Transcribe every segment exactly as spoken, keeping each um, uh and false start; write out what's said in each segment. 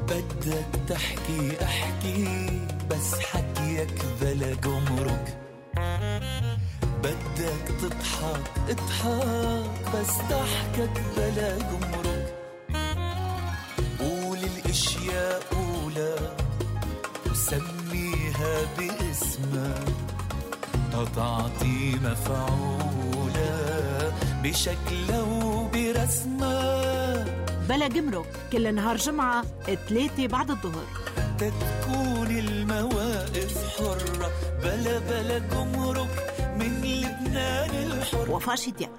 بدك تحكي احكي بس حكيك بلا جمرك، بدك تضحك اضحك بس ضحكك بلا جمرك. قول الاشياء قولها وسميها باسمها، تتعطي مفعولة بشكلها وبرسمها. بلا جمرك كل نهار جمعة ثلاثة بعد الظهر، تتكون المواقف حرة بلا بلا جمرك من لبنان الحر. وفاء دياب.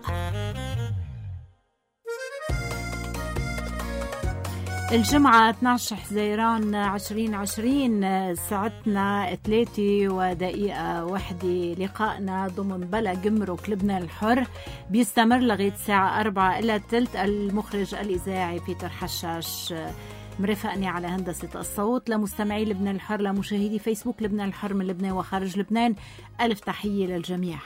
الجمعة اثني عشر حزيران عشرين عشرين، ساعتنا ثلاثة ودقيقة واحدة. لقائنا ضمن بلا جمرك لبنان الحر بيستمر لغاية الساعة أربعة إلى ثلث. المخرج الإذاعي بيتر حشاش مرافقني على هندسة الصوت. لمستمعي لبنان الحر، لمشاهدي فيسبوك لبنان الحر من لبنان وخارج لبنان، ألف تحية للجميع.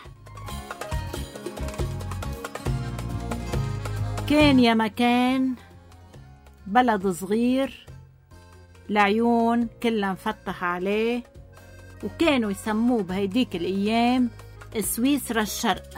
كان يا مكان بلد صغير العيون كلها مفتح عليه، وكانوا يسموه بهيديك الأيام سويسرا الشرق.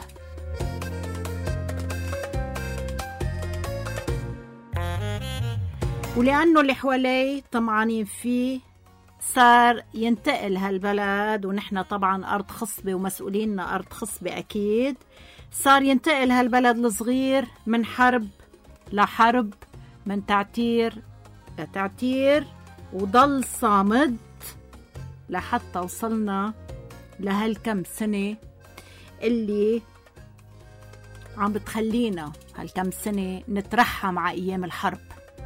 ولأنه اللي حواليه طمعانين فيه صار ينتقل هالبلد، ونحن طبعا أرض خصبة ومسؤوليننا أرض خصبة أكيد. صار ينتقل هالبلد الصغير من حرب لحرب، من تعتير لتعتير، وضل صامد لحتى وصلنا لهالكم سنة اللي عم بتخلينا هالكم سنة نترحم على أيام الحرب.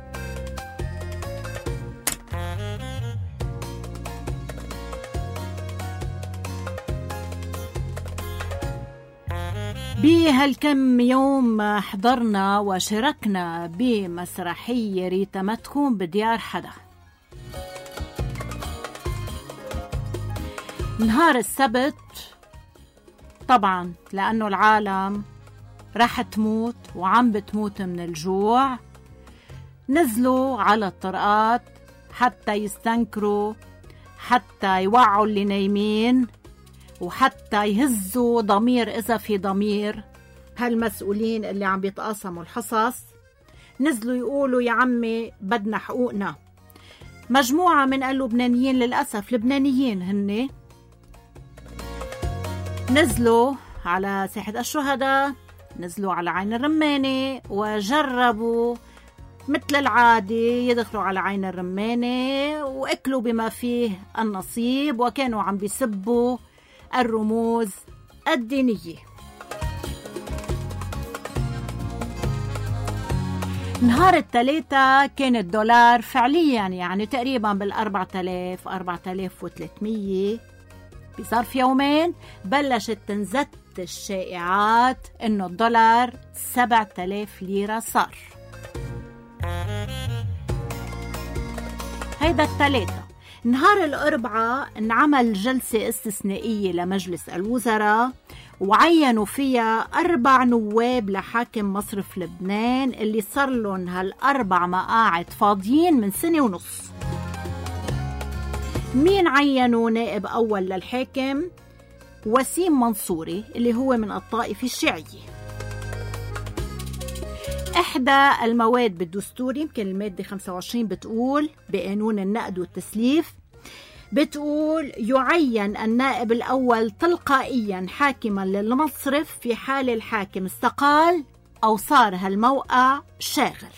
بهالكم يوم حضرنا وشاركنا بمسرحية ريت ما تكون بديار حدا. نهار السبت طبعا لأنه العالم راح تموت وعم بتموت من الجوع، نزلوا على الطرقات حتى يستنكروا، حتى يوعوا اللي نايمين، وحتى يهزوا ضمير إذا في ضمير هالمسؤولين اللي عم بيتقاسموا الحصص. نزلوا يقولوا يا عمي بدنا حقوقنا. مجموعة من اللبنانيين، للأسف لبنانيين هن، نزلوا على ساحة الشهداء، نزلوا على عين الرمانة، وجربوا مثل العادة يدخلوا على عين الرمانة وأكلوا بما فيه النصيب، وكانوا عم بيسبوا الرموز الدينية. نهار الثلاثة كان الدولار فعليا يعني تقريبا بالأربعة آلاف أربعة آلاف وثلاثمية. بظرف يومين بلشت تنزت الشائعات إنه الدولار سبعة آلاف ليرة صار. هيدا الثلاثة. نهار الأربعاء انعمل جلسة استثنائية لمجلس الوزراء، وعينوا فيها أربع نواب لحاكم مصرف لبنان اللي صار لهم هالأربع مقاعد فاضيين من سنة ونص. مين عينوا نائب أول للحاكم؟ وسيم منصوري اللي هو من الطائفة الشيعية. إحدى المواد بالدستوري، يمكن المادة خمسة وعشرين، بتقول بقانون النقد والتسليف، بتقول يعين النائب الأول تلقائيا حاكما للمصرف في حال الحاكم استقال أو صار هالموقع شاغر.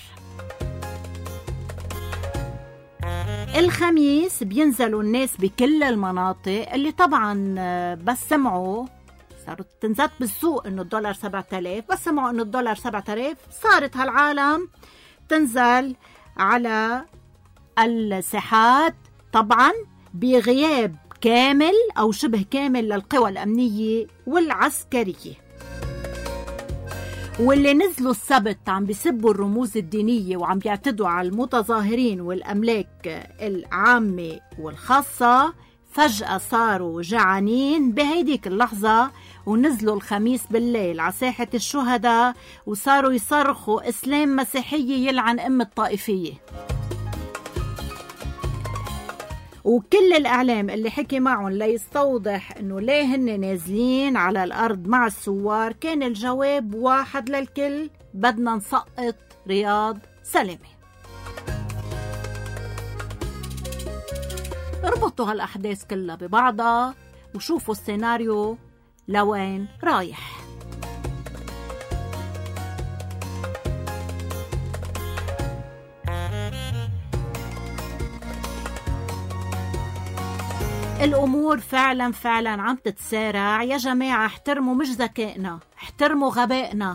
الخميس بينزلوا الناس بكل المناطق اللي طبعا بس سمعوا، صارت تنزت بالسوق انه الدولار سبعة آلاف، بس سمعوا انه الدولار سبعة آلاف صارت هالعالم تنزل على الساحات، طبعا بغياب كامل او شبه كامل للقوى الامنية والعسكرية. واللي نزلوا السبت عم بيسبوا الرموز الدينية وعم بيعتدوا على المتظاهرين والأملاك العامة والخاصة، فجأة صاروا جعانين بهيديك اللحظة، ونزلوا الخميس بالليل على ساحة الشهداء وصاروا يصرخوا إسلام مسيحية يلعن أم الطائفية. وكل الإعلام اللي حكي معهم ليستوضح إنه ليه هن نازلين على الأرض مع الثوار كان الجواب واحد للكل: بدنا نسقط رياض سلامة. اربطوا هالأحداث كلها ببعضها وشوفوا السيناريو لوين رايح. الأمور فعلا فعلا عم تتسارع يا جماعة. احترموا مش ذكائنا، احترموا غبائنا.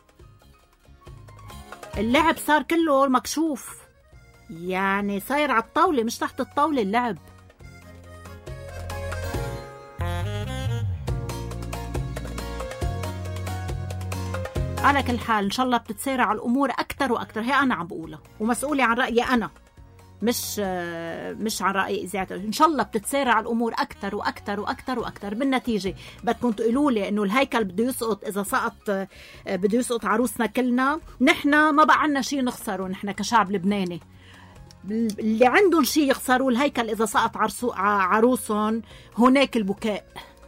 اللعب صار كله مكشوف، يعني صاير على الطاولة مش تحت الطاولة اللعب. على كل حال إن شاء الله بتتسارع الأمور أكتر وأكتر. هي أنا عم بقولها ومسؤولة عن رأيي أنا، مش مش عن رأي إذاعته. إن شاء الله بتتسارع الأمور أكتر وأكتر وأكتر وأكتر. بالنتيجة بدكم تقولوا لي إنه الهيكل بده يسقط. إذا سقط بده يسقط عروسنا كلنا. نحنا ما بقى عنا شيء نخسره نحنا كشعب لبناني. اللي عندهم شيء يخسروا الهيكل إذا سقط عروسهم. هناك البكاء.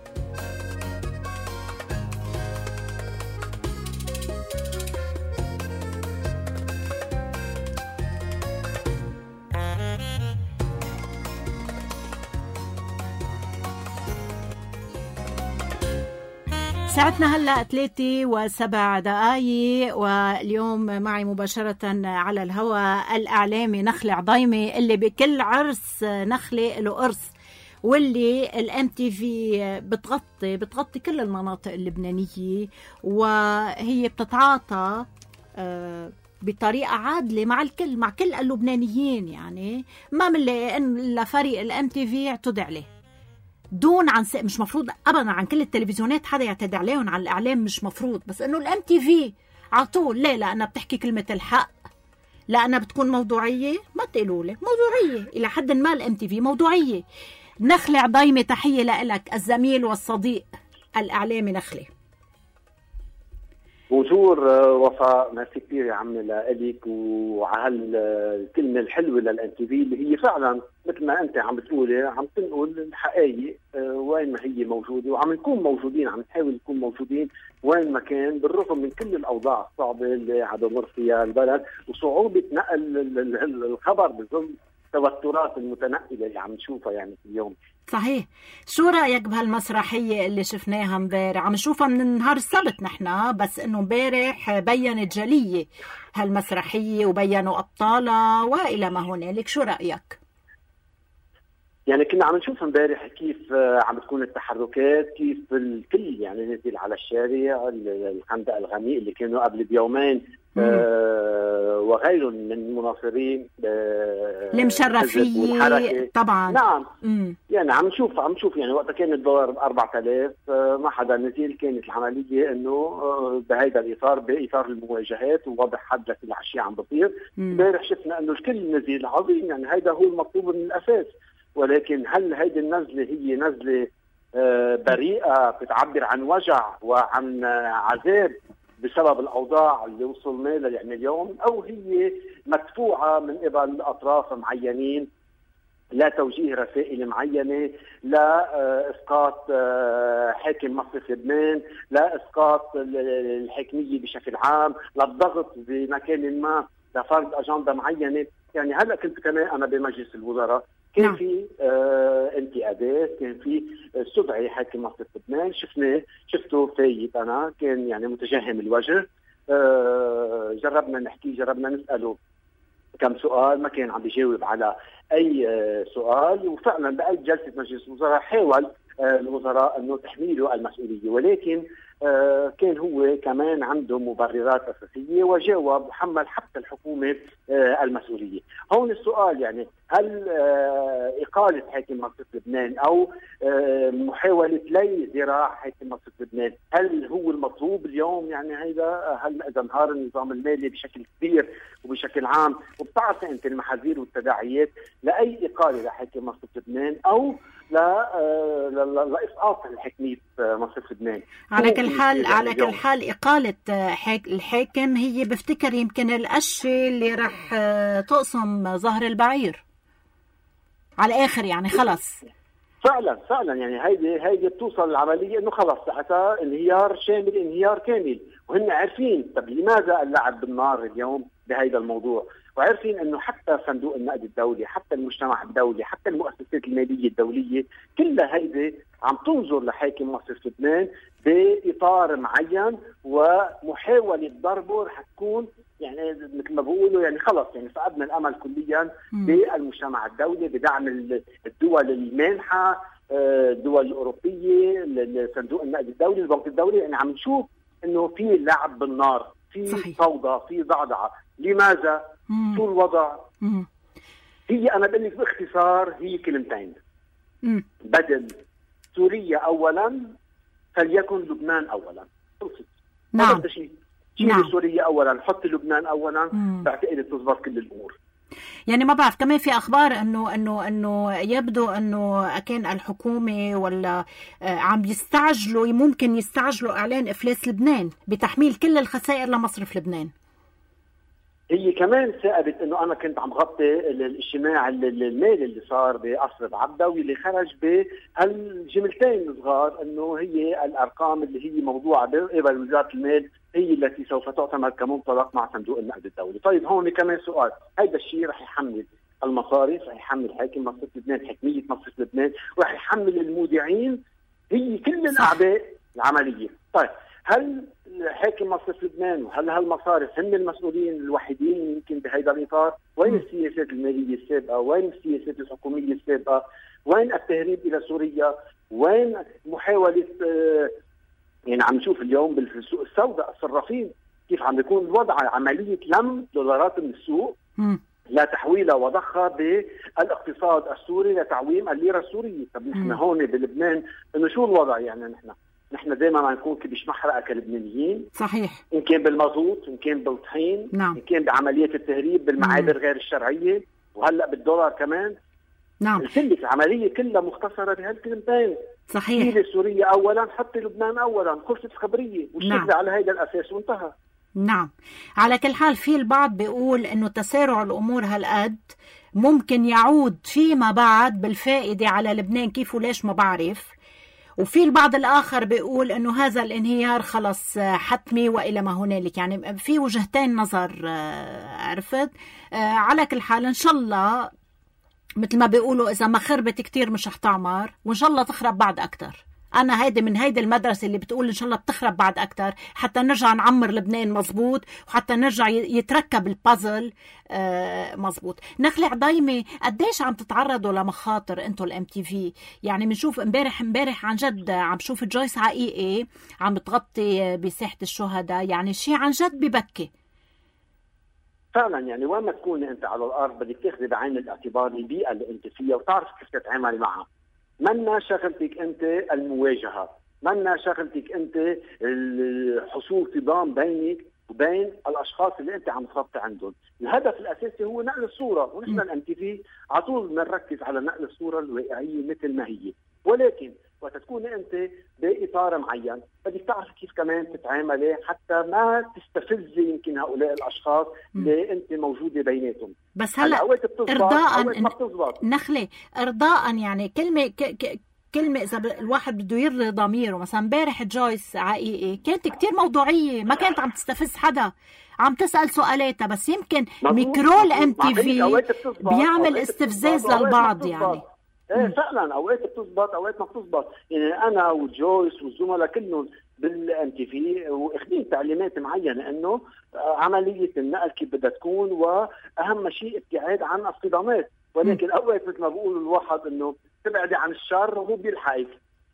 ساعتنا هلأ ثلاثة وسبع دقايق، واليوم معي مباشرة على الهواء الإعلامي نخلة عضيمة اللي بكل عرس نخلة له قرص، واللي الام تي في بتغطي بتغطي كل المناطق اللبنانية، وهي بتتعاطى بطريقة عادلة مع الكل، مع كل اللبنانيين. يعني ما منلاقي إلا فريق الام تي في يعتدي عليه دون عن س... مش مفروض ابدا عن كل التلفزيونات حدا يعتدي عليهم. على الاعلام مش مفروض، بس انه الام تي في على طول. ليه؟ لانها بتحكي كلمه الحق، لانها بتكون موضوعيه. ما تقولوا لي موضوعيه الى حد ما. الام تي في موضوعيه. نخلة عضيمة، تحيه لك الزميل والصديق الاعلامي نخلة. بونجور وفاء، ميرسي كثير يا عمي لك وعلى الكلمه الحلوه للان تي في اللي هي فعلا مثل ما انت عم بتقولي عم تنقل الحقائق وين ما هي موجوده، وعم نكون موجودين، عم نحاول نكون موجودين وين ما كان، بالرغم من كل الاوضاع الصعبه اللي عم بمر فيها البلد وصعوبه نقل الخبر بظل التوترات المتنقله اللي عم نشوفها يعني اليوم. صحيح. شو رأيك بهالمسرحية اللي شفناها امبارح؟ عم نشوفها من نهار السبت نحنا، بس انه امبارح بينت جلية هالمسرحية وبينوا أبطالها وإلى ما هنالك. شو رأيك؟ يعني كنا عم نشوف امبارح كيف عم تكون التحركات، كيف الكل يعني نزل على الشارع، الخندق الغميق اللي كانوا قبل بيومين آه وغيرهم من المناصرين آه المشرفية طبعا. نعم. مم. يعني عم نشوف عم نشوف يعني وقتها كانت الدولار أربعة آلاف آه ما حدا نزل. كانت العملية انه آه بهيدا الاطار، باطار المواجهات ووضع حد لكل اشياء عم بتصير. امبارح شفنا انه الكل نزل عظيم، يعني هيدا هو المطلوب من الاساس. ولكن هل هيدي النزله هي نزله آه بريئه بتعبر عن وجع وعن آه عذاب بسبب الأوضاع اللي وصلنا لها يعني اليوم، أو هي مدفوعة من قبل أطراف معينين لا توجيه رسائل معينة، لا إسقاط حاكم مصرف لبنان، لا إسقاط الحكمية بشكل عام، لا الضغط بمكان ما لفرض أجندة معينة. يعني هلأ كنت كمان أنا بمجلس الوزراء كان في آه انتقادات، كان في استدعي حاكم مصرف لبنان، شفناه شفته فايت انا، كان يعني متجهم الوجه. آه جربنا نحكي، جربنا نساله كم سؤال، ما كان عم بيجاوب على اي آه سؤال. وفعلا باي جلسه مجلس الوزراء حاول آه الوزراء انه تحميله المسؤوليه، ولكن آه كان هو كمان عنده مبررات اساسيه وجاوب وحمل حتى الحكومه آه المسؤوليه. هون السؤال يعني هل آه اقاله حاكم مصرف لبنان او آه محاوله لي ذراع حاكم مصرف لبنان هل هو المطلوب اليوم؟ يعني هيدا هل اذا انهار النظام المالي بشكل كبير وبشكل عام، وبتعرف انت المحاذير والتداعيات لاي اقاله لحاكم مصرف لبنان او لا لاسقاط الحكميه مصرف لبنان. على كل حال على كل حال اقاله الحاكم هي بفتكر يمكن القشه اللي راح تقسم ظهر البعير. على الاخر يعني خلص. فعلا فعلا يعني هيدي هيدي بتوصل العمليه انه خلص ساعتها انهيار شامل، انهيار كامل، وهن عارفين. طب لماذا اللعب بالنار اليوم بهذا الموضوع؟ وعارفين انه حتى صندوق النقد الدولي، حتى المجتمع الدولي، حتى المؤسسات الماليه الدوليه، كلها هيدي عم تنظر لحاكم مصرف لبنان باطار معين، ومحاوله ضربه رح تكون يعني مثل ما بقولوا يعني خلص يعني فقدنا الامل كليا بالمجتمع الدولي بدعم الدول المانحه، الدول الاوروبيه، صندوق النقد الدولي، البنك الدولي. يعني عم نشوف انه في لعب بالنار، في فوضى، في ضعضعه. لماذا؟ مم. شو الوضع؟ مم. هي انا بقول لك باختصار هي كلمتين. مم. بدل سوريا اولا فليكن لبنان اولا. خلصت. نعم. هذا شيء. نعم. سوريا اولا، حط لبنان اولا، بعتقد تظبط كل الامور. يعني ما بعرف، كمان في اخبار انه انه انه يبدو انه كان الحكومه ولا عم يستعجلوا، ممكن يستعجلوا اعلان افلاس لبنان بتحميل كل الخسائر لمصرف لبنان. هي كمان ثابت انه انا كنت عم غطي الاجتماع المالي اللي صار بقصر بعبده، واللي خرج بهالجملتين الصغار انه هي الارقام اللي هي موضوعه قبل وزاره المال هي التي سوف تعتمد كمنطلق مع صندوق النقد الدولي. طيب هون كمان سؤال، هذا الشيء رح يحمل المصارف، رح يحمل حاكم مصرف لبنان، حكميه مصرف لبنان، ورح يحمل المودعين هي كل الاعباء العمليه. طيب هل حاكم مصرف لبنان وهل هالمصارف هن المسؤولين الوحيدين يمكن بهذا الاطار؟ وين السياسات الماليه السابقه؟ وين السياسات الحكوميه السابقه؟ وين التهريب الى سوريا؟ وين محاوله آه يعني عم نشوف اليوم بالسوق السوداء الصرافين كيف عم بيكون الوضع، عمليه لم دولارات من السوق م. لا تحويلها وضخها بالاقتصاد السوري لتعويم الليره السوريه. طب نحن هون بلبنان انه شو الوضع؟ يعني نحن نحن دائما عم نكون كبش محرقه كلبنانيين. صحيح. ان كان بالمازوت، ان كان بالطحين، نعم. ان كان بعمليات التهريب بالمعابر غير الشرعيه، وهلا بالدولار كمان. نعم. الكل العمليه كلها مختصره بهالكلمتين. صحيح. شيلي سوريا اولا، حطي لبنان اولا، خلصت الخبريه واشتغلي نعم. على هذا الاساس وانتهى. نعم. على كل حال في البعض بيقول انه تسارع الامور هالقد ممكن يعود فيما بعد بالفائده على لبنان، كيف وليش ما بعرف. وفي البعض الآخر بيقول أنه هذا الانهيار خلص حتمي وإلى ما هنالك. يعني في وجهتين نظر، عرفت. على كل حال إن شاء الله مثل ما بيقولوا إذا ما خربت كتير مش رح تعمر، وإن شاء الله تخرب بعد أكتر. أنا هيدي من هيدي المدرسة اللي بتقول إن شاء الله بتخرب بعد أكتر حتى نرجع نعمر لبنان مزبوط، وحتى نرجع يتركب البازل مزبوط. نخلع ضيمة، قديش عم تتعرضوا لمخاطر أنتو الام تي في؟ يعني بنشوف امبارح امبارح عن جد عم شوف جويس حقيقي عم بتغطي بساحة الشهداء، يعني شيء عن جد ببكي فعلا. يعني وين ما تكوني أنت على الأرض بدك تاخذي بعين الاعتبار البيئة اللي أنت فيها وتعرف كيف تتعاملي معها. منا شغلتك أنت المواجهة، منا شغلتك أنت الحصول صدام بينك وبين الأشخاص اللي أنت عم تغطي عندهم. الهدف الأساسي هو نقل الصورة، ونحن الام تي في على طول بنركز على نقل الصورة الواقعية مثل ما هي. ولكن وقت تكون أنت بإطار معين بدك تعرف كيف كمان تتعاملي حتى ما تستفزي يمكن هؤلاء الأشخاص اللي أنت موجودة بيناتهم. بس هلا إرضاء نخلي إرضاء يعني كلمة ك... ك... كلمة إذا الواحد بده يرضي ضميره. مثلا امبارح جويس حقيقي كانت كتير موضوعية، ما كانت عم تستفز حدا، عم تسأل سؤالاتها، بس يمكن ميكرو الام تي في بيعمل استفزاز للبعض. يعني ايه فعلا اوقات بتزبط اوقات ما بتزبط. يعني انا وجويس والزملاء كلهم بالام تي في واخذين تعليمات معينه انه عمليه النقل كيف بدها تكون، واهم شيء ابتعاد عن الصدامات. ولكن اوقات مثل ما بقول الواحد انه تبعدي عن الشر وهو بيلحقك.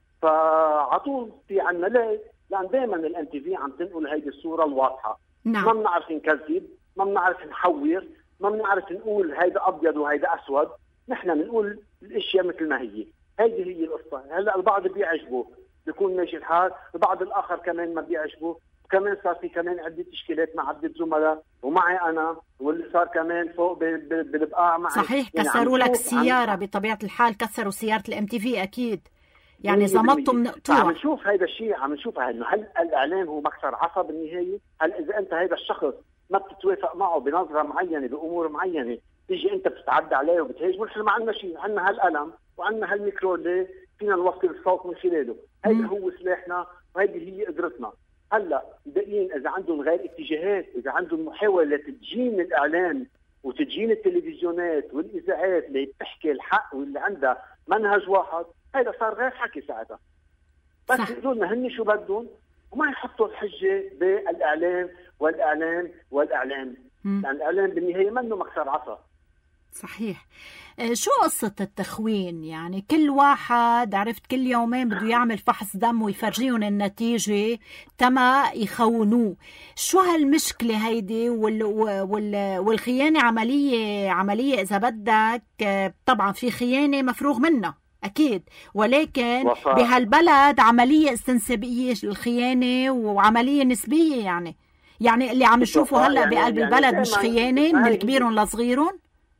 فعطول في عنا ليه؟ لان دائما الام تي في عم تنقل هيدي الصوره الواضحه. نعم. ما بنعرف نكذب، ما بنعرف نحور، ما بنعرف نقول هيدا ابيض وهيدا اسود. نحن بنقول الاشياء مثل ما هي. هيدي هي القصه. هلا البعض بيعجبه بيكون ماشي الحال، البعض الاخر كمان ما بيعجبه. كمان صار في كمان عده تشكيلات مع عده زملاء ومعي انا، واللي صار كمان فوق بالبقاع معي. صحيح. يعني كسروا لك السياره بطبيعه الحال، كسروا سياره الام تي في اكيد. يعني زمطوا من قطوع. عم نشوف هذا الشيء، عم نشوف انه هل الاعلام هو مكسر عصا بالنهايه؟ هل اذا انت هذا الشخص ما بتتوافق معه بنظره معينه بامور معينه تيجي انت بتتعدى عليه وبتهيج، ونحن ما عندنا شيء، عندنا هالقلم وعندنا هالميكرو اللي فينا نوصل الصوت من خلاله. هيدا هو سلاحنا وهيدي هي قدرتنا. هلا مبدئيا اذا عندهم غير اتجاهات، اذا عندهم محاوله تدجين الاعلام وتدجين التلفزيونات والاذاعات اللي بتحكي الحق واللي عندها منهج واحد، هيدا صار غير حكي ساعتها. بس يقولوا لنا هن شو بدهم وما يحطوا الحجه بالاعلام والاعلام والاعلام، لان يعني الاعلام بالنهايه منه مكسر عصا. صحيح. شو قصة التخوين؟ يعني كل واحد عرفت كل يومين بده يعمل فحص دم ويفرجيهم النتيجة تما يخونوه. شو هالمشكلة هيدي؟ وال وال والخيانة عملية عملية إذا بدك، طبعا في خيانة مفروغ منها أكيد، ولكن وصار. بهالبلد عملية استنسابية الخيانة وعملية نسبية. يعني يعني اللي عم نشوفه هلأ يعني بقلب يعني البلد يعني مش خيانة من كبيرهم لصغيرهم.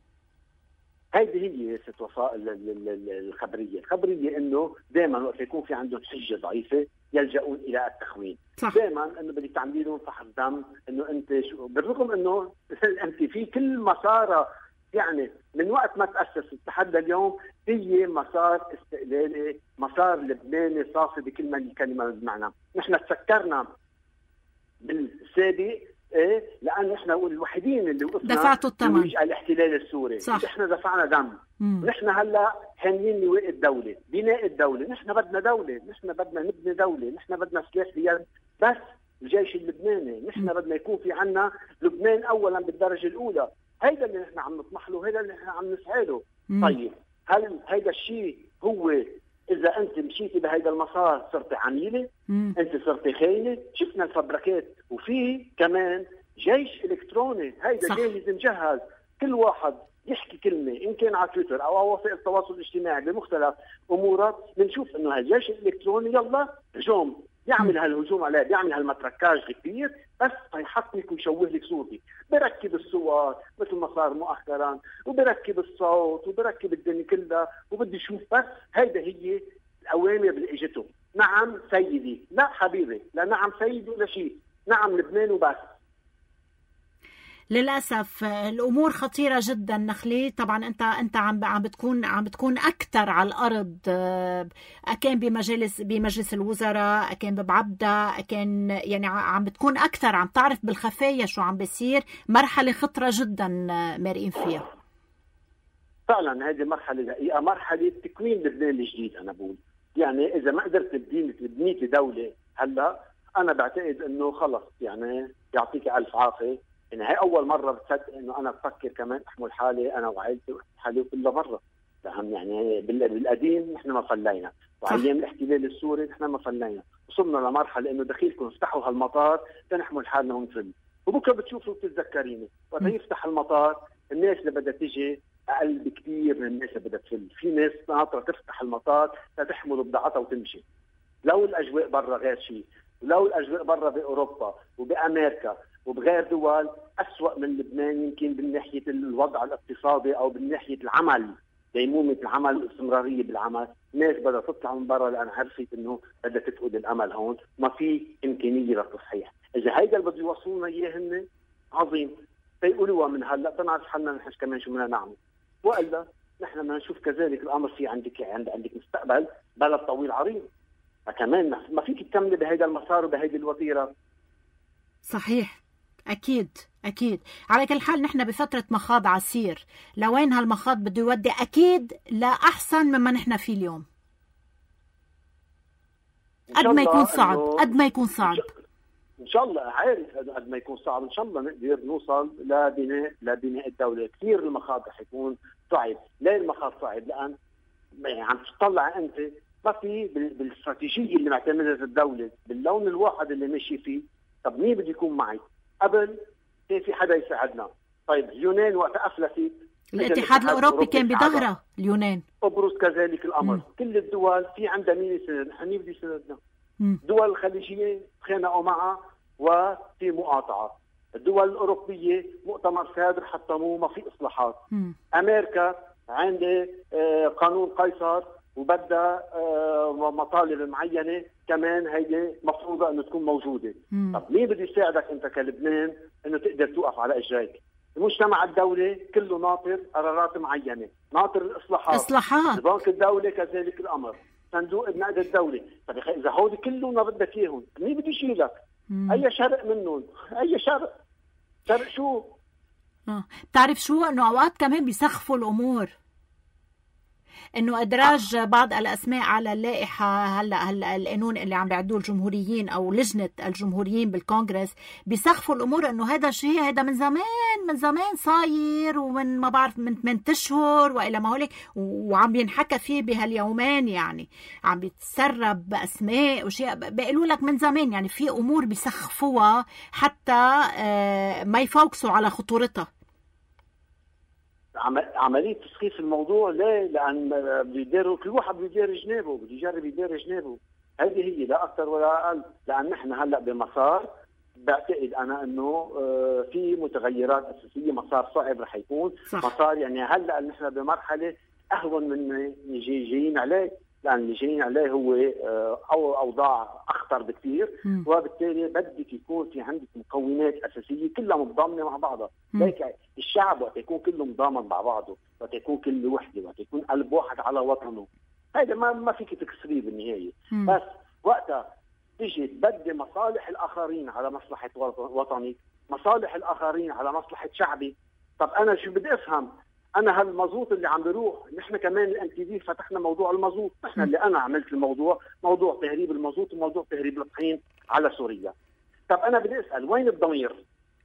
هيدي هي ست وسائل الخبريه، الخبريه انه دائما وقت يكون في عندهم حجه ضعيفه يلجؤون الى التخوين. دائما انه بدك تعملي لهم فحص دم، انه انت شو، بالرغم انه انت في كل مسار، يعني من وقت ما تاسس لحد اليوم هي مسار استقلالي، مسار لبناني صافي بكل ما الكلمه بمعنى. نحن تسكرنا بالسابق ايه، لان احنا الوحيدين اللي وقفنا دفعتوا الثمن الاحتلال السوري. صح. احنا دفعنا دم. مم. نحن هلا حاملين لواء الدوله، بناء الدوله. نحن بدنا دوله، نحن بدنا نبني دوله، نحن بدنا سلاح بيد بس الجيش اللبناني. نحن مم. بدنا يكون في عنا لبنان اولا بالدرجه الاولى. هيدا اللي نحن عم نطمح له، هيدا اللي نحن عم نسعى له. طيب هل هيدا الشيء هو إذا أنت مشيتي بهذا المسار صرتي عميلة؟ مم. أنت صرتي خاينة؟ شفنا الفبركات، وفي كمان جيش إلكتروني هيدا جاهز مجهز، كل واحد يحكي كلمة إن كان على تويتر أو على وسائل التواصل الاجتماعي بمختلف أمورات، بنشوف إنه هالجيش الإلكتروني يلا هجوم، يعمل هالهجوم عليه، بيعمل هالمتركاج كبير بس يحطك ويشوه لك صورتي، بركب الصور مثل ما صار مؤخرا، وبركب الصوت وبركب الدنيا كلها، وبدي اشوف بس هيدا هي الاوامر اللي اجته. نعم سيدي، لا حبيبي، لا نعم سيدي ولا شيء، نعم لبنان وبس. للأسف الأمور خطيرة جدا نخلي. طبعا أنت أنت عم عم بتكون عم بتكون أكثر على الأرض، أكان بمجلس بمجلس الوزراء، أكان ببعبدة، أكان يعني عم بتكون أكثر عم تعرف بالخفايا شو عم بيصير. مرحلة خطرة جدا مارقين فيها. فعلا هذه مرحلة دقيقة، مرحلة تكوين لبنان الجديد. أنا بقول يعني إذا ما قدرت تبنيتي دولة هلا، أنا بعتقد إنه خلص، يعني يعطيك ألف عافية. يعني هي أول مرة بتصدق إنه أنا بفكر كمان أحمل حالي أنا وعائلتي وأحمل حالي كل مرة. فهم يعني بالقديم نحن ما فلينا، وأيام الاحتلال السوري نحن ما فلينا، وصلنا لمرحلة إنه دخيلكم افتحوا هالمطار تنحمل حالنا ونفل. وبكرة بتشوفوا بتتذكريني وقت يفتح المطار الناس اللي بدها تيجي أقل بكثير من الناس اللي بدها تفل. في ناس ناطرة تفتح المطار تحمل بضاعتها وتمشي. لو الأجواء برا غير شيء، ولو الأجواء برا بأوروبا وبأمريكا وبغير دول أسوأ من لبنان، يمكن من ناحية الوضع الاقتصادي أو من ناحية العمل، ديمومة العمل والاستمرارية بالعمل. الناس بدها تطلع من برا لأن عرفت إنه بدها تفقد الأمل هون، ما في إمكانية للتصحيح. إذا هيدا اللي بده يوصلونا إياه هن عظيم، فيقولوها من هلا تنعرف حالنا نحن كمان شو بدنا نعمل، وإلا نحن بدنا نشوف كذلك الأمر. في عندك عند عندك مستقبل بلد طويل عريض، فكمان ما فيك تكملي بهيدا المسار وبهيدي الوتيرة. صحيح، أكيد أكيد. على كل حال نحن بفترة مخاض عسير، لوين هالمخاض بده يودي أكيد لا أحسن مما نحن فيه اليوم. قد ما يكون صعب، قد ما يكون صعب إن شاء الله، عارف قد ما يكون صعب، إن شاء الله نقدر نوصل لبناء لبناء الدولة. كثير المخاض رح يكون صعب. ليه المخاض صعب؟ لأن يعني عم تطلع أنت ما في بالاستراتيجية اللي معتمدة الدولة، باللون الواحد اللي ماشي فيه. طب مين بده يكون معي؟ قبل كان في حدا يساعدنا. طيب اليونان وقت أفلست الاتحاد الأوروبي كان بظهره، اليونان، قبرص كذلك الأمر. مم. كل الدول في عندها مين يساعد، نحن مين بده يساعدنا؟ الدول الخليجية تخانقوا معها وفي مقاطعة. الدول الأوروبية مؤتمر سادر حطموه ما في إصلاحات. مم. أمريكا عندها آه قانون قيصر وبدها آه مطالب معينة كمان هيدي مفروضة أنه تكون موجودة. مم. طب مين بده يساعدك أنت كلبنان أنه تقدر توقف على إجريك؟ المجتمع الدولي كله ناطر قرارات معينه، ناطر الاصلاحات، اصلاحات، البنك الدولي كذلك الامر، صندوق النقد الدولي. طب اذا هودي كلهم ما بدك اياهم مين بده يشيلك؟ اي شرق منهم؟ اي شرق؟ شرق شو؟ اه بتعرف شو انه اوقات كمان بيسخفوا الامور، انه ادراج بعض الاسماء على اللائحه هلا هلا القانون اللي عم بيعدوه الجمهوريين او لجنه الجمهوريين بالكونغرس بيسخفوا الامور، انه هذا الشيء هذا من زمان من زمان صاير ومن ما بعرف من ثمانية اشهر والى ما هوليك، وعم بينحكى فيه بهاليومين، يعني عم بيتسرب باسماء وشيء بيقولوا لك من زمان، يعني في امور بيسخفوها حتى ما يفوكسوا على خطورتها. عملية تسخيف الموضوع ليه؟ لأن بيديروا كل واحد بيدير جنابه، بده يجرب يدير جنابه، هذه هي لا أكثر ولا أقل. لأن نحن هلأ بمسار بعتقد أنا إنه في متغيرات أساسية، مسار صعب رح يكون صح. مسار يعني هلأ نحن بمرحلة أهون من يجي جايين عليه، لأن اللي جايين عليه هو أو أوضاع أخطر بكثير، وبالتالي بدك يكون في عندك مكونات أساسية كلها متضامنة مع بعضها. ليك الشعب وقت يكون كله مضامن مع بعضه، وقت يكون كله وحده، وقت يكون قلب واحد على وطنه، هذا ما ما فيك تكسريه بالنهاية. مم. بس وقتها تيجي تبدي مصالح الآخرين على مصلحة وطني، مصالح الآخرين على مصلحة شعبي. طب أنا شو بدي أفهم؟ أنا هالمزوط اللي عم بيروح، نحن كمان الان تي في فتحنا موضوع المزوط، نحن اللي أنا عملت الموضوع موضوع تهريب المزوط وموضوع تهريب الطحين على سوريا. طب أنا بدي أسأل وين الضمير؟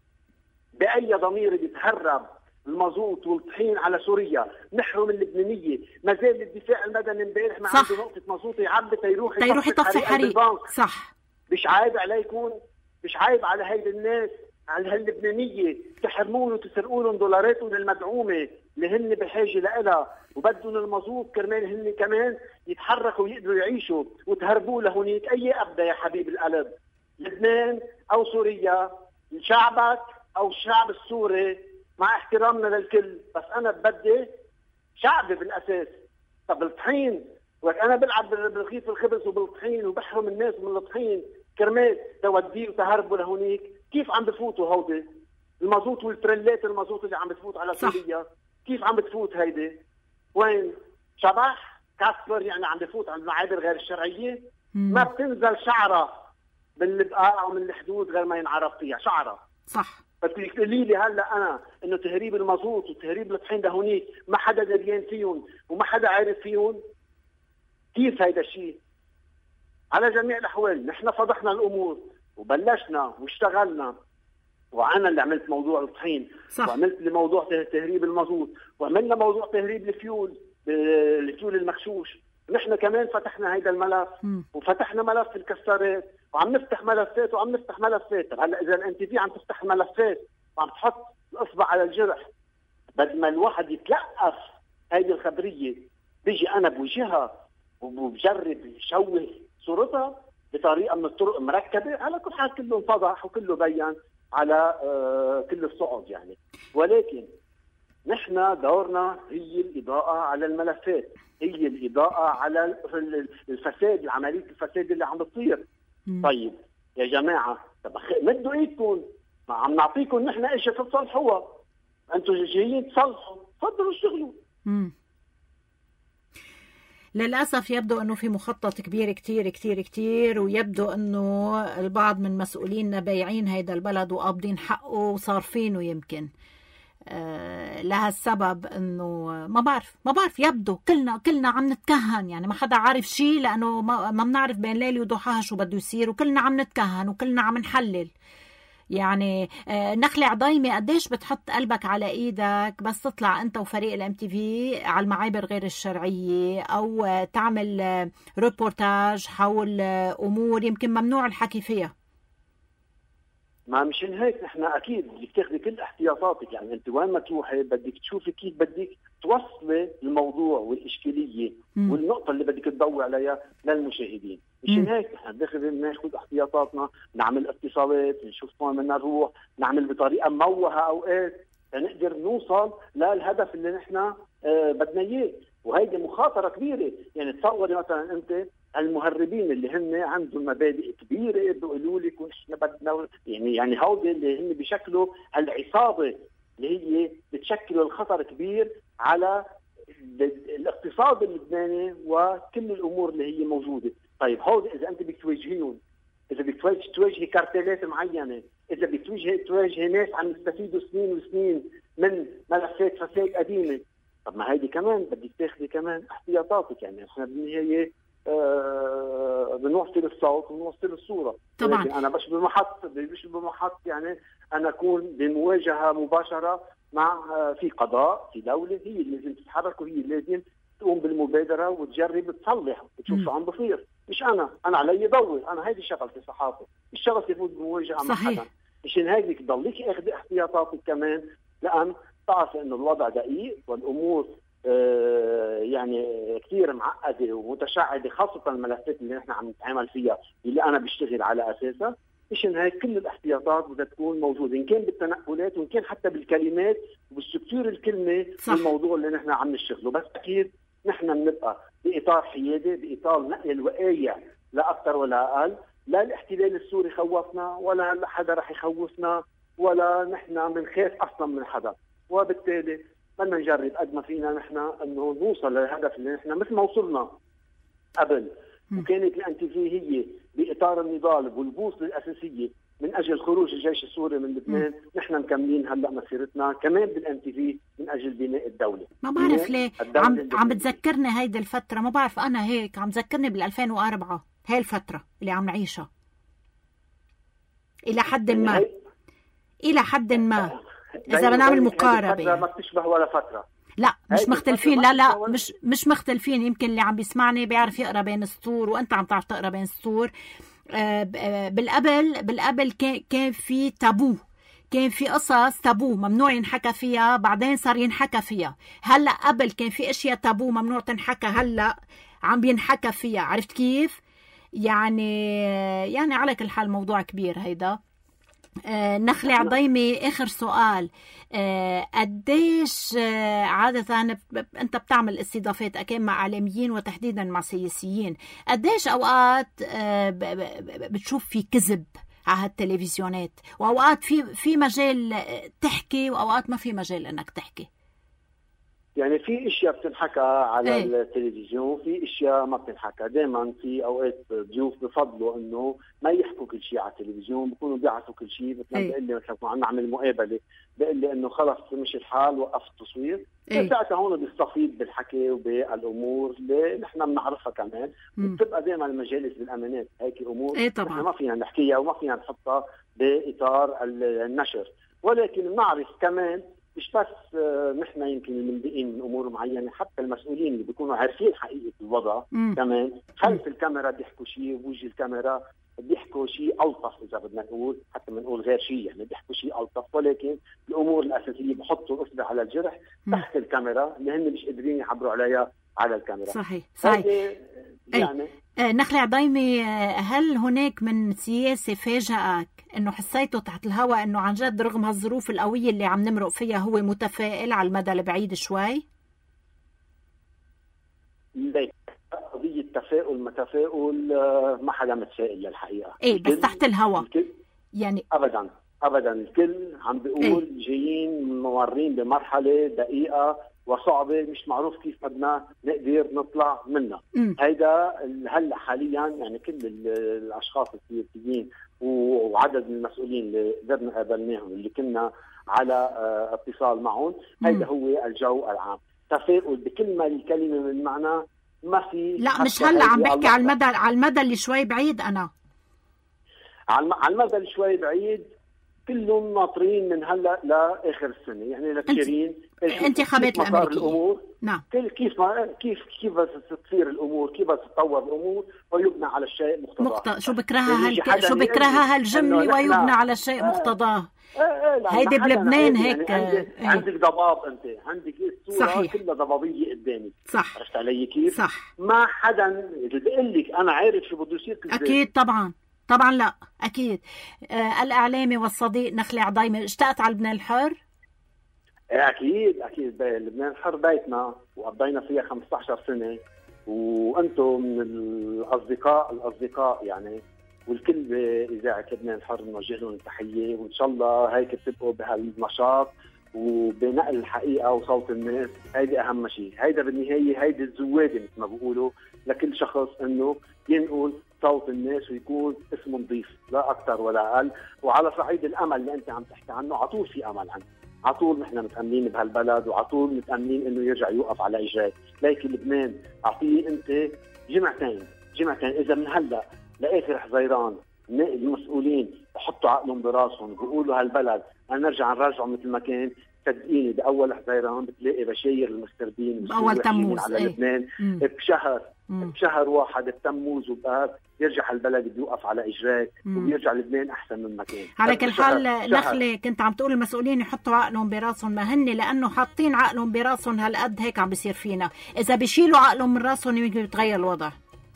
بأي ضمير بيتهرب المزوط والطحين على سوريا؟ نحرم اللبنانية، ما زال الدفاع المدني امبارح ما عنده نقطة مزوط يعبي تيروح تيروح يطفي حريق. صح. مش عيب عليكم؟ مش عيب على هيدي الناس، على هاللبنانية تحرمون وتسرقوا لهم دولاراتهم المدعومة اللي هن بحاجة لها، وبدهم المزوط كرمال هن كمان يتحركوا ويقدروا يعيشوا، وتهربوا لهونيك؟ أي أبدا يا حبيب القلب، لبنان أو سوريا، شعبك أو الشعب السوري، مع احترامنا للكل، بس أنا بدي شعبي بالأساس. طب الطحين، وقت أنا بلعب برغيف الخبز وبالطحين وبحرم الناس من الطحين كرمال توديه وتهربوا لهونيك، كيف عم بفوتوا هودي؟ المازوت والتريلات المازوت اللي عم بتفوت على سوريا، كيف عم بتفوت هيدي؟ وين؟ شبح؟ كاسبر يعني عم بفوت على المعابر غير الشرعية؟ مم. ما بتنزل شعرة بالبقاع ومن الحدود غير ما ينعرف فيها شعرة. صح. بدك تقولي لي هلا انا انه تهريب المازوت وتهريب الطحين لهونيك ما حدا دريان فيهم وما حدا عارف فيهم؟ كيف هيدا الشيء؟ على جميع الاحوال نحن فضحنا الامور وبلشنا واشتغلنا، وانا اللي عملت موضوع الطحين، صح. وعملت لي موضوع تهريب المازوت، وعملنا موضوع تهريب الفيول الفيول المغشوش. نحن كمان فتحنا هيدا الملف، م. وفتحنا ملف الكسارات، وعم نفتح ملفات وعم نفتح ملفات. هلا اذا الان تي في عم تفتح ملفات وعم تحط الاصبع على الجرح، بدل ما الواحد يتلقف هيدي الخبريه بيجي انا بوجهها وبجرب يشوه صورتها بطريقه من الطرق المركبه. على كل حال كله انفضح وكله بين على آه كل الصعد يعني. ولكن نحن دورنا هي الإضاءة على الملفات، هي الإضاءة على الفساد، عملية الفساد اللي عم بتصير. طيب يا جماعة، طب مدوا ايدكم، ما عم نعطيكم نحن اشياء تتصلحوها، انتم جايين تصلحوا، تفضلوا اشتغلوا. للأسف يبدو أنه في مخطط كبير كتير كتير كتير، ويبدو أنه البعض من مسؤولين بايعين هيدا البلد وقابضين حقه وصارفينه يمكن. أه لهالسبب أنه ما بعرف ما بعرف يبدو كلنا كلنا عم نتكهن، يعني ما حدا عارف شيء، لأنه ما, ما بنعرف بين ليلة وضحاها شو بده يصير، وكلنا عم نتكهن وكلنا عم نحلل. يعني نخلة عضيمة قديش بتحط قلبك على ايدك بس تطلع انت وفريق الام تي في على المعابر غير الشرعية، او تعمل ريبورتاج حول امور يمكن ممنوع الحكي فيها. ما مشان هيك نحن اكيد بدك تاخذي كل احتياطاتك، يعني انت وين ما تروحي بدك تشوفي كيف بدك توصلي الموضوع والاشكاليه م. والنقطه اللي بدك تضوي عليها للمشاهدين. مشان هيك نحن بناخذ ناخذ احتياطاتنا، نعمل اتصالات، نشوف وين بدنا نروح، نعمل بطريقه موهه اوقات لنقدر نوصل للهدف اللي نحن آه بدنا اياه. وهيدي مخاطره كبيره، يعني تصوري مثلا انت المهربين اللي هن عندهم مبادئ كبيره بيقولوا لك ونحن بدنا، يعني يعني هودي اللي هن بشكله هالعصابه اللي هي بتشكل الخطر كبير على الاقتصاد اللبناني وكل الامور اللي هي موجوده. طيب هود اذا انت بدك تواجهيهم، اذا بدك تواجهي كارتيلات معينه، اذا بدك تواجهي تواجهي ناس عم يستفيدوا سنين وسنين من ملفات فساد قديمه، طب ما هيدي كمان بدك تاخذي كمان احتياطاتك. يعني احنا بالنهايه آه بنوصل الصوت ونوصل الصوره طبعا. لكن انا مش بمحط مش بمحط يعني انا اكون بمواجهه مباشره مع آه في قضاء، في دوله هي اللي لازم تتحرك وهي اللي لازم تقوم بالمبادره وتجرب تصلح وتشوف شو عم بصير. مش انا انا علي ضوي، انا هيدي شغلتي صحافه، مش شغلتي فوت بمواجهه مع حدا. مشان هيك بدك تضليكي اخذي احتياطاتك كمان، لان تعرف انه الوضع دقيق والامور آه يعني كثير معقده ومتشعبه، خاصه الملفات اللي نحن عم نتعامل فيها اللي انا بشتغل على اساسها. مشان هيك كل الاحتياطات بدها تكون موجوده، ان كان بالتنقلات وان كان حتى بالكلمات وبالستور الكلمه بالموضوع اللي نحن عم نشتغله. بس اكيد نحن بنبقى باطار حيادي، باطار نقل الوقايه لا اكثر ولا اقل. لا الاحتلال السوري خوفنا ولا حدا رح يخوفنا ولا نحن بنخاف اصلا من حدا، وبالتالي بدنا نجرب قد ما فينا نحن انه نوصل للهدف اللي نحن مثل ما وصلنا قبل. وكانت الان تي في هي باطار النضال والبوصله الاساسيه من اجل خروج الجيش السوري من لبنان. نحن مكملين هلا مسيرتنا كمان بالان تي في من اجل بناء الدوله. ما بعرف ليه عم عم بتذكرني هيدي الفتره، ما بعرف انا هيك عم تذكرني بال ألفين وأربعة، هاي الفتره اللي عم نعيشها الى حد ما الى حد ما اذا بنعمل مقاربه. يعني ما بتشبه ولا فتره. لا مش مختلفين، لا لا مش مش مختلفين. يمكن اللي عم بيسمعني بيعرف يقرا بين السطور وانت عم تعرف تقرا بين السطور. بالقبل بالقبل كان كان في تابو، كان في قصص تابو ممنوع ينحكى فيها، بعدين صار ينحكى فيها. هلا قبل كان في اشياء تابو ممنوع تنحكى، هلا عم بينحكى فيها. عرفت كيف؟ يعني يعني على كل حال موضوع كبير هيدا. آه نخلة عضيمي آخر سؤال. آه قديش آه عادة أنت بتعمل استضافات أكيد مع إعلاميين وتحديدا مع سياسيين، قديش أوقات آه بتشوف في كذب على هالتلفزيونات، وأوقات في في مجال تحكي وأوقات ما في مجال إنك تحكي؟ يعني في اشياء بتنحكى على ايه؟ التلفزيون، في اشياء ما بتنحكى. دائما في اوقات ضيوف بفضلوا انه ما يحكوا كل شيء على التلفزيون، بيكونوا بيعرفوا كل شيء. مثلا ايه؟ بقول لي مثلا عم نعمل مقابله، بقول لي انه خلص مش الحال وقف التصوير. ايه؟ ساعتها هون بيستفيد بالحكي وبالامور اللي نحن بنعرفها كمان. بتبقى دائما المجالس بالامانات هيك امور ايه طبعا نحن ما فينا نحكيها وما فينا نحطها باطار النشر، ولكن بنعرف كمان مش بس نحن يمكن المنبئين من امور معينه، حتى المسؤولين اللي بيكونوا عارفين حقيقه الوضع مم. كمان خلف الكاميرا بيحكوا شيء وبوجه الكاميرا بيحكوا شيء الطف، اذا بدنا نقول حتى بنقول غير شيء، يعني بيحكوا شيء الطف، ولكن الامور الاساسيه بحطوا الاصبع على الجرح تحت الكاميرا اللي هن مش قادرين يعبروا عليها على الكاميرا. صحيح صحيح. يعني أي. نخلة عضيمي، هل هناك من سياسي فاجأك انه حسيته تحت الهواء انه عن جد رغم هالظروف القوية اللي عم نمرق فيها هو متفائل على المدى البعيد شوي؟ لا، قضية تفاؤل ما تفاؤل ما حدا متفائل للحقيقة. ايه بس تحت الهواء يعني ابدا ابدا الكل عم بيقول ايه؟ جايين ممرين بمرحلة دقيقة وصعبة مش معروف كيف بدنا نقدر نطلع منها. م. هيدا هلا حاليا يعني كل الاشخاص السياسيين وعدد من المسؤولين اللي قدرنا قابلناهم اللي كنا على اه اتصال معهم، هيدا هو الجو العام. تفاؤل بكل ما الكلمة من معنى ما في. لا مش هلا عم بحكي على المدى على المدى اللي شوي بعيد. انا على المدى اللي شوي بعيد كلهم ناطرين من هلا لاخر السنه، يعني لتشرين انتخابات الامريكيه. نعم. كيف ما كيف كيف بس تصير الامور، كيف بس تتطور الامور ويبنى على الشيء مقتضاه. مقت... شو بكرهها هال... شو بكرهها هالجمله ويبنى على الشيء مقتضاه. هيدي بلبنان هيك. يعني عندك, اه. عندك ضباب، انت عندك الصوره كلها ضبابيه قدامي. صح. عرفت علي كيف؟ صح. ما حدا بيقول لك انا عارف شو بده يصير. اكيد طبعا طبعا. لا اكيد. آه الاعلامي والصديق نخلة عضيمي، اشتقت على لبنان الحر؟ اكيد اكيد. لبنان الحر بيتنا وقضينا فيها خمسة عشر سنه، وانتم من الاصدقاء الاصدقاء يعني، والكل باذاعه لبنان الحر نوجه لهم التحيه، وان شاء الله هيك تبقوا بهالنشاط وبنقل الحقيقه وصوت الناس، هيدي اهم شيء. هيدا بالنهايه هيدي الزواده مثل ما بيقولوا لكل شخص، انه ينقل صوت الناس ويكون اسمه نظيف لا اكثر ولا اقل. وعلى صعيد الامل اللي انت عم تحكي عنه، على طول في امل عنه، على طول نحن متاملين بهالبلد، وعلى طول متاملين انه يرجع يوقف على اجريه. لكن لبنان اعطيه انت جمعتين جمعتين اذا من هلا لاخر حزيران المسؤولين يحطوا عقلهم براسهم ويقولوا هالبلد انا نرجع نراجعه مثل ما كان، صدقيني باول حزيران بتلاقي بشاير المستربين باول تموز على ايه. لبنان مم. بشهر مم. بشهر واحد بتموز وبآب يرجع البلد بيوقف على اجريه وبيرجع لبنان احسن من ما كان. على كل حال نخله كنت عم تقول المسؤولين يحطوا عقلهم براسهم، ما هن لانه حاطين عقلهم براسهم هالقد هيك عم بيصير فينا، اذا بيشيلوا عقلهم من راسهم يمكن يتغير الوضع.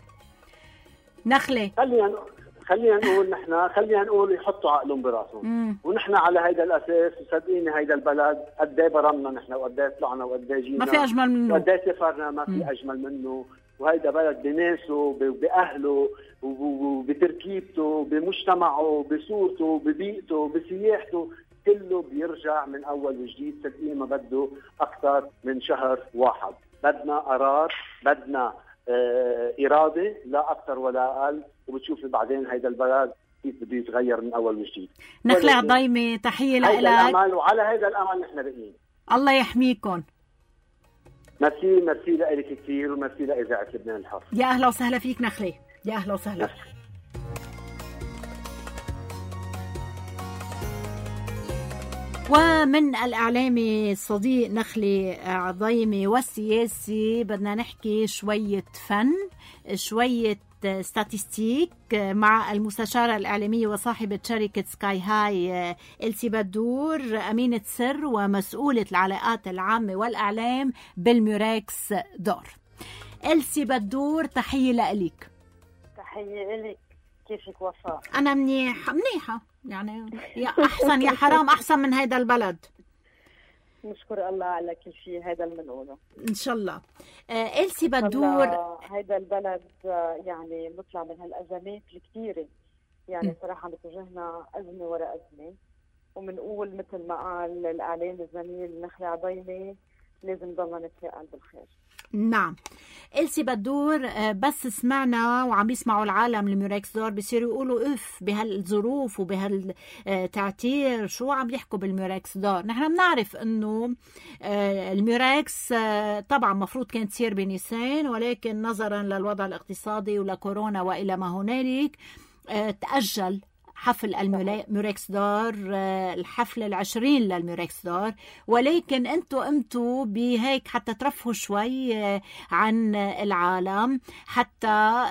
نخله خلينا خلينا نقول نحن خلينا نقول يحطوا عقلهم براسهم، ونحن على هيدا الاساس صدقيني هيدا البلد قد ايه برمنا نحن وقد ايه طلعنا وقد ايه جينا، ما في اجمل منه، وقد ايه سافرنا ما في اجمل منه. وهيدا بلد بناسه باهله وبتركيبته بمجتمعه بصورته ببيئته بسياحته، كله بيرجع من اول وجديد. صدقيني ما بده اكثر من شهر واحد، بدنا قرار، بدنا آه إرادة لا أكثر ولا أقل، وبتشوفي بعدين هيدا البلد كيف بده يتغير من أول وجديد. نخلة عضيمة تحية لك وعلى هيدا الأمل نحن باقيين. الله يحميكم. ميرسي ميرسي لك كثير، وميرسي لإذاعة لبنان الحر. يا أهلا وسهلا فيك نخلة، يا أهلا وسهلا. ومن الإعلامي الصديق نخلة عضيمة والسياسي بدنا نحكي شوية فن، شوية ستاتستيك مع المستشارة الإعلامية وصاحبة شركة سكاي هاي إلسي بدور، أمينة سر ومسؤولة العلاقات العامة والإعلام بالميركس دور. إلسي بدور تحية لك. تحية لك، كيفك وفاء؟ أنا منيحة منيحة يعني، يا أحسن يا حرام أحسن من هيدا البلد. نشكر الله على كل شيء هذا اللي بنقوله إن شاء الله. آه إلسي بدور، هيدا البلد يعني بيطلع من هالأزمات الكثيرة، يعني م. صراحة بتواجهنا أزمة وراء أزمة، وبنقول مثل ما قال الإعلام الزميل نخلة عضيمة لازم ضلنا نتفائل بالخير. نعم. إلسي بدور، بس سمعنا وعم يسمعوا العالم الميركس دور بيصيروا يقولوا اف بهالظروف وبهالتعتير شو عم يحكوا بالميركس دور. نحن بنعرف انه الميركس طبعا مفروض كانت تصير بنيسان، ولكن نظرا للوضع الاقتصادي ولكورونا والى ما هنالك تأجل حفل الميركس دور، الحفل العشرين للميركس دور. ولكن انتوا قمتوا بهيك حتى ترفهوا شوي عن العالم، حتى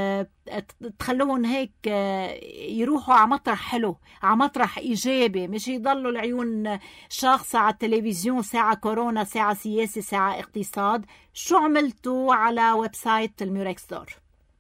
تخلوهم هيك يروحوا على مطرح حلو، على مطرح إيجابي، مش يضلوا العيون شاخصة على التلفزيون ساعة كورونا ساعة سياسة ساعة اقتصاد. شو عملتوا على ويب سايت الميركس دور؟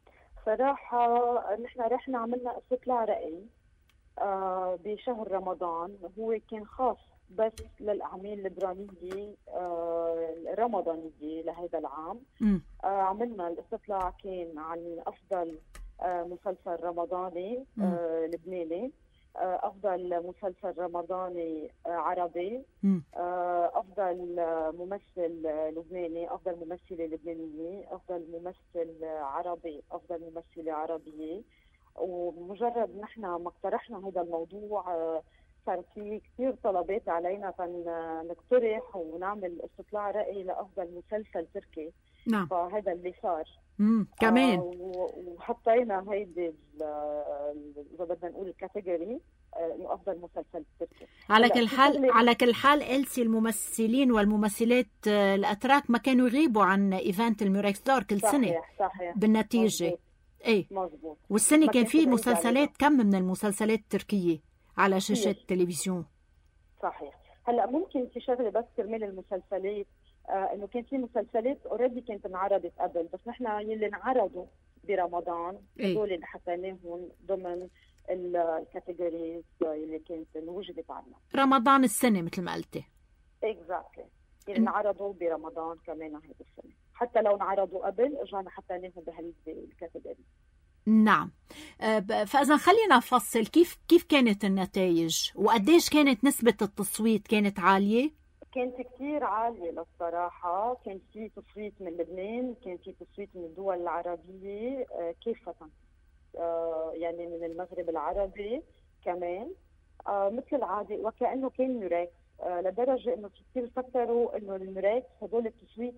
صراحة نحن رحنا عملنا استطلاع رأي آه بشهر رمضان، هو كان خاص بس للأعمال الدرامية آه الرمضانية لهذا العام. آه عملنا الاستطلاع كان عن أفضل آه مسلسل رمضاني آه لبناني، آه أفضل مسلسل رمضاني آه عربي، آه أفضل ممثل لبناني، أفضل ممثلة لبنانية، أفضل ممثل عربي، أفضل ممثلة عربية. ومجرد نحن ما اقترحنا هذا الموضوع صار في كثير طلبات علينا فنقترح ونعمل استطلاع رأي لأفضل مسلسل تركي. نعم. فهذا اللي صار. امم كمان آه وحطينا هيدي اذا بدنا نقول الكاتيجوري انه افضل مسلسل تركي. على كل حال على كل حال إلسي الممثلين والممثلات الاتراك ما كانوا يغيبوا عن ايفنت الميركس دور كل صحيح سنه. صحيح بالنتيجه مزبوط. ايه مزبوط. والسنه كان في مسلسلات كم من المسلسلات التركيه على شاشه التلفزيون. صحيح. هلا ممكن في شغله بس كرمال المسلسلات، آه انه كان في مسلسلات اوريدي كانت انعرضت قبل، بس نحن يلي انعرضوا برمضان هدول اللي حطيناهم ضمن الكاتيجوريز اللي كانت وجدت عنا رمضان السنه مثل ما قلتي. اكزاكتلي. اللي انعرضوا برمضان كمان هيدي السنه، حتى لو انعرضوا قبل رجعنا حطيناهم بهالكاتيجوري. نعم. فإذا خلينا نفصل كيف كيف كانت النتائج وقديش كانت نسبة التصويت؟ كانت عالية؟ كانت كتير عالية للصراحة. كان في تصويت من لبنان، كان في تصويت من الدول العربية كافة، يعني من المغرب العربي كمان مثل العادة، وكأنه كان ميراكس، لدرجة إنه كتير فكروا إنه الميراكس هدول التصويت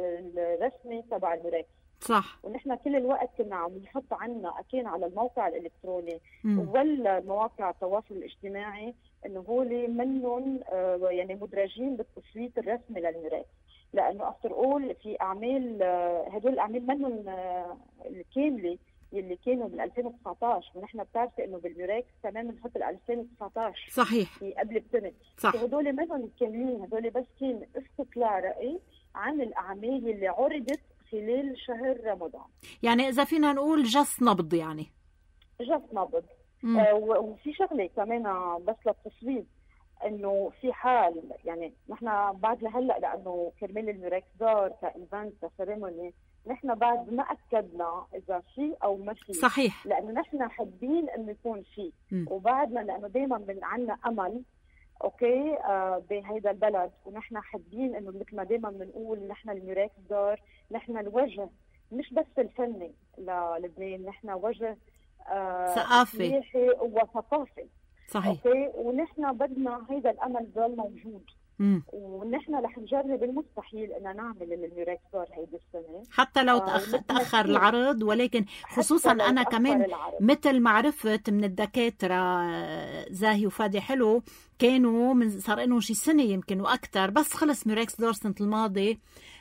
الرسمي تبع الميراكس. صح. ونحن كل الوقت كنا عم نحط عنا أكين على الموقع الإلكتروني ولا مواقع التواصل الاجتماعي إنه هولي منهم يعني مدرجين بالتصويت الرسمي للميراكس، لأنه أفتر أول في أعمال هدول الأعمال منهم الكاملة اللي كانوا بال ألفين وتسعطعش، ونحن بتعرفي انه بالميراكس كمان بنحط ال ألفين وتسعطعش صحيح في قبل بسنه. صح. هدول منهم الكاملين، هدول بس كان استطلاع رأي عن الاعمال اللي عرضت خلال شهر رمضان. يعني اذا فينا نقول جس نبض، يعني جس نبض. آه وفي شغله كمان بس للتصويت، انه في حال يعني نحن بعد لهلا لانه كرمال الميراكس دار كايفنت كسيريموني نحن بعد ما اكدنا اذا في او ما في. صحيح. لانه نحن حابين انه يكون في، وبعدنا لانه دائما عندنا امل اوكي آه بهيدا البلد، ونحن حابين انه مثل ما دائما بنقول نحن الميراكس دار، نحن الوجه مش بس الفني للبنان، نحن وجه آه ثقافي وثقافي. صحيح. اوكي ونحن بدنا هيدا الامل ضل موجود. مم. ونحن رح نجرب المستحيل ان نعمل الميراكس دار هيدي السنه حتى لو تأخ... آه تاخر العرض، ولكن خصوصا انا كمان مثل ما عرفت من الدكاتره زاهي وفادي حلو كانوا من صار لهم شي سنه يمكن واكثر، بس خلص ميراكس دار السنه الماضيه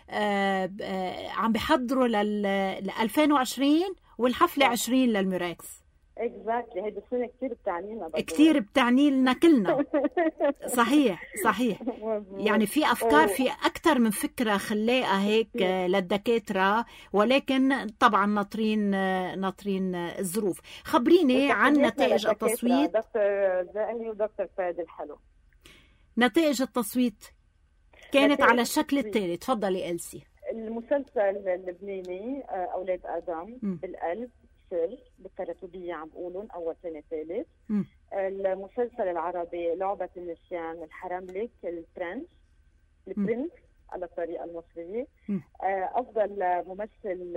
آه آه عم بيحضروا لل ألفين وعشرين والحفله عشرين للميراكس. اكزاكتلي. هيدي السنه كثير بتعني لنا كثير بتعني لنا كلنا. صحيح صحيح. يعني في افكار، في اكثر من فكره خلاقه هيك للدكاتره، ولكن طبعا ناطرين ناطرين الظروف. خبريني عن نتائج التصويت. دكتور زاهي ودكتور فادي الحلو. نتائج التصويت كانت على الشكل التالي. تفضلي إلسي. المسلسل اللبناني اولاد ادم م. بالقلب سر بالتراتبية عم بقولون أول ثاني ثالث. المسلسل العربي لعبة النسيان الحرملك البرنس البرنس على الطريقة المصرية. م. أفضل ممثل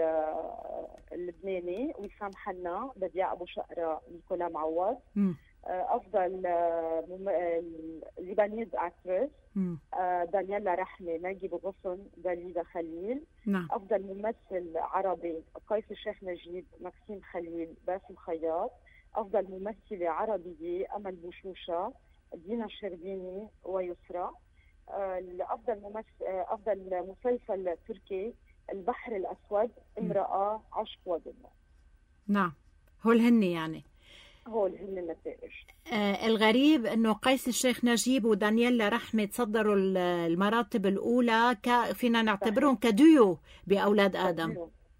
لبناني وسام حنا بديع أبو شقرة نيكولا معوض. م. أفضل ليبانيز أكترس دانييلا رحمة ناجي غصن داليدا خليل. نعم. أفضل ممثل عربي قيس الشيخ نجيب مكسيم خليل باسم خياط. أفضل ممثلة عربية أمل بوشوشة دينا الشربيني ويسرى. أفضل ممثل أفضل مسلسل تركي البحر الأسود امرأة عشق ودموع. نعم هول هني يعني هول هن النتائج. آه الغريب انه قيس الشيخ نجيب ودانييلا رحمة تصدروا المراتب الاولى، ك... فينا نعتبرهم كديو باولاد ادم.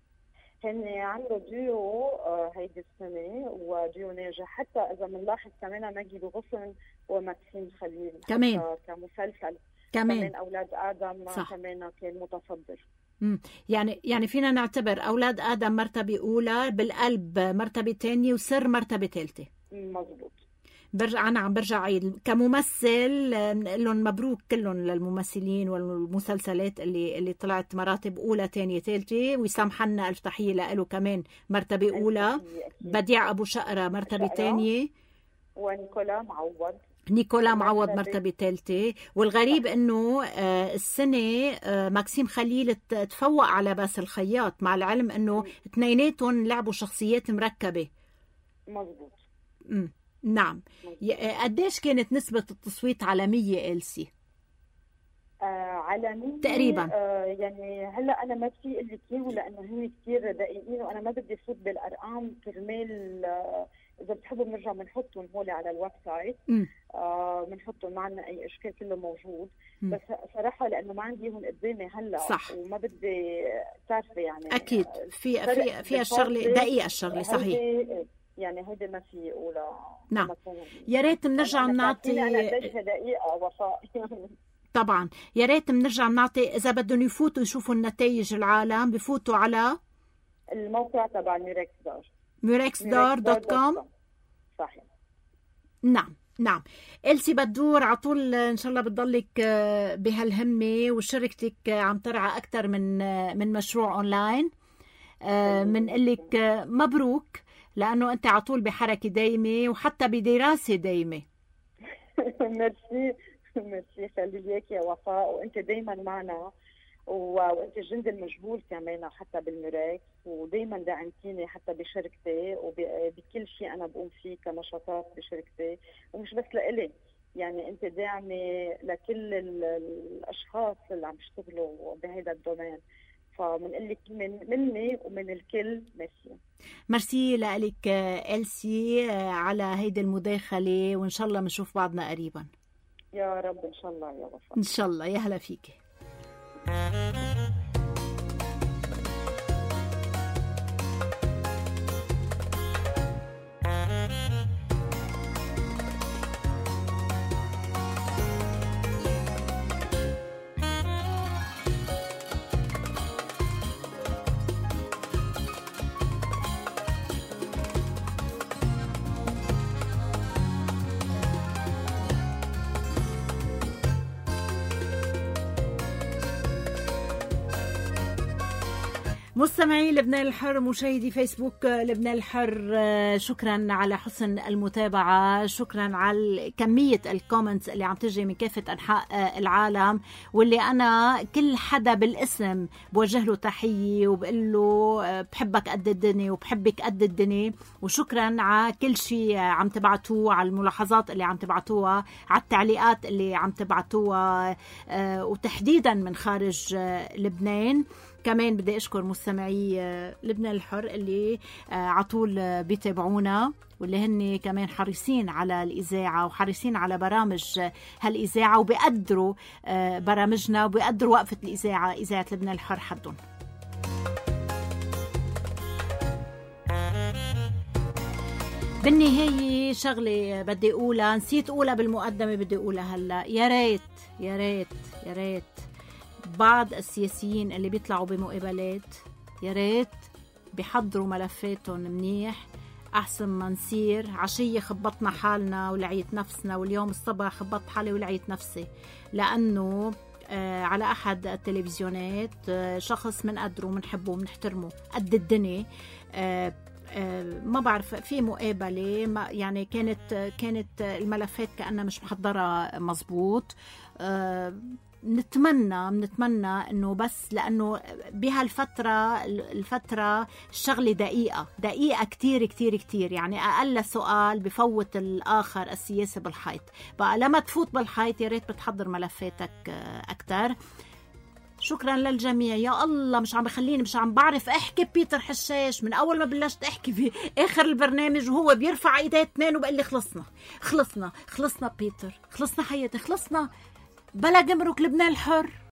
هن عملوا ديو آه هيدي السنه وديو ناجح، حتى اذا بنلاحظ كمان نجيب غصن ومكسيم خليل كمان كمسلسل كمان, كمان اولاد ادم. صح. كمان كان متصدر. مم. يعني يعني فينا نعتبر أولاد آدم مرتبة أولى، بالقلب مرتبة تانية، وسر مرتبة ثالثة. مظبوط. برجع أنا عم برجع عيد كممثل نقول لهم مبروك كلهم للممثلين والمسلسلات اللي اللي طلعت مراتب أولى تانية ثالثة. وسام حنا ألف تحية له كمان مرتبة أولى. بديع أبو شقرة مرتبة تانية. ونيكولا معوض نيكولا معوض مرتبة ثالثة. والغريب انه السنة مكسيم خليل تفوق على باس الخياط، مع العلم انه اثنيناتهم لعبوا شخصيات مركبة. مظبوط. امم نعم. قديش كانت نسبة التصويت عالمية إلسي؟ آه عالمية تقريبا. آه يعني هلا انا ما في اللي كيهو لانه هن كثير دقيقين، وانا ما بدي فوت بالارقام كرمال آه اذا بتحبوا بنرجع بنحطهم هول على الويب سايت. بنحطهم آه ما عندنا اي اشكال، كله موجود. م. بس صراحه لانه ما عندي هون قدامي هلا. صح. وما بدي تعرفي يعني اكيد في في في الشغله دقيقه الشغله صحيح. يعني هيدي ما في اولى. نعم. يا ريت بنرجع بنعطي انا قديش دقيقه وفاء. طبعا يا ريت بنرجع بنعطي اذا بدهم يفوتوا يشوفوا النتائج العالم بفوتوا على الموقع تبع الميراكس دار. ميركس دار دوت كوم. صحيح. نعم نعم. إلسي بدور عطول إن شاء الله بتضلك بهالهمة، وشركتك عم ترعى أكثر من من مشروع أونلاين. من قلك مبروك، لأنه أنت عطول بحركة دايمة وحتى بدراسة دايمة. ميرسي ميرسي، خلي ليك يا وفاء، وأنت دايما معنا، وأنت الجند المجهول كمان حتى بالميركس، ودايما دعمتيني حتى بشركتي وبكل شيء أنا بقوم فيه كنشاطات بشركتي، ومش بس لإلي، يعني أنت داعمة لكل الأشخاص اللي عم يشتغلوا بهذا الدومين. فمن لك من مني ومن الكل ميرسي. ميرسي لك إلسي على هيدي المداخلة، وإن شاء الله بنشوف بعضنا قريبا. يا رب إن شاء الله يا وفاء. إن شاء الله. يا هلا فيكي. مستمعي لبنان الحر، مشاهدي فيسبوك لبنان الحر، شكرا على حسن المتابعة، شكرا على كمية الكومنتس اللي عم تجي من كافة أنحاء العالم، واللي أنا كل حدا بالاسم بوجه له تحية وبقول له بحبك قد الدنيا وبحبك قد الدنيا. وشكرا على كل شيء عم تبعتوه، على الملاحظات اللي عم تبعتوها، على التعليقات اللي عم تبعتوها، وتحديدا من خارج لبنان. كمان بدي أشكر مستمعي لبنان الحر اللي عطول بيتابعونا، واللي هن كمان حريصين على الإذاعة وحريصين على برامج هالإذاعة، وبيقدروا برامجنا وبيقدروا وقفة الإذاعة، إذاعة لبنان الحر حدهم. بالنهاية شغلة بدي أقولها، نسيت أقولها بالمقدمة، بدي أقولها هلأ. يا ريت يا ريت يا ريت بعض السياسيين اللي بيطلعوا بمقابلات يا ريت بيحضروا ملفاتهم منيح، أحسن ما نصير عشية خبطنا حالنا ولعيت نفسنا، واليوم الصبح خبطت حالي ولعيت نفسي. لأنه آه على أحد التلفزيونات آه شخص منقدره ومنحبه ومنحترمه قد الدنيا، آه آه ما بعرف في مقابلة ما يعني كانت كانت الملفات كأنها مش محضرة مزبوط. آه نتمنى نتمنى انه بس لانه بهالفتره الفتره الشغله دقيقه دقيقه كتير كتير كتير، يعني اقل سؤال بفوت الاخر السياسي بالحيط. بقى لما تفوت بالحيط يا ريت بتحضر ملفاتك اكتر. شكرا للجميع. يا الله مش عم بخليني مش عم بعرف احكي بيتر حشاش من اول ما بلشت احكي في اخر البرنامج، وهو بيرفع ايديه اثنين وبقول لي خلصنا خلصنا خلصنا بيتر، خلصنا حياتي، خلصنا بلا جمرك لبنان الحر.